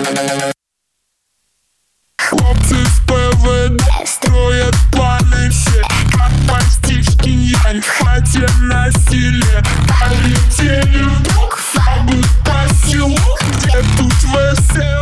Хлопцы с ПВД строят планы все, как постичь инь-янь в хате на селе. Полетели вдруг фабы по селу, где тут ВСЛ.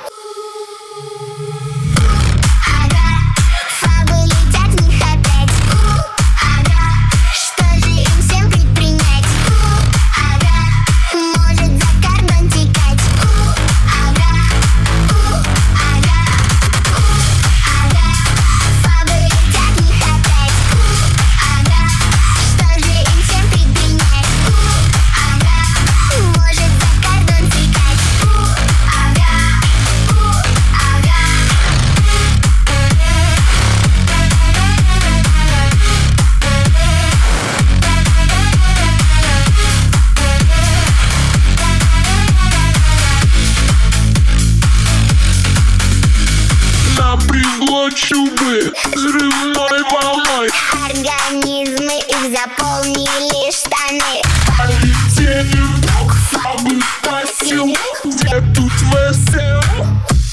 Напрягло чубы взрывной волной, организмы их заполнили штаны. полетели вдруг фабы по селу, где тут ВСЛ.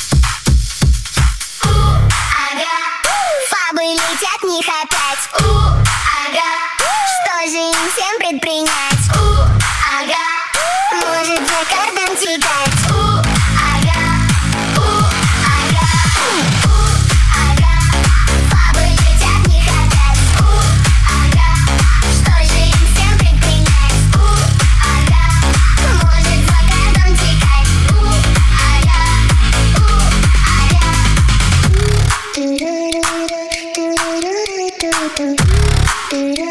Фабы летят в них опять. Что же им всем предпринять? Может за кордон текать? Фабы летят в них опять. Что же им всем предпринять? Может за кордон текать? Do do do do do do do do do do.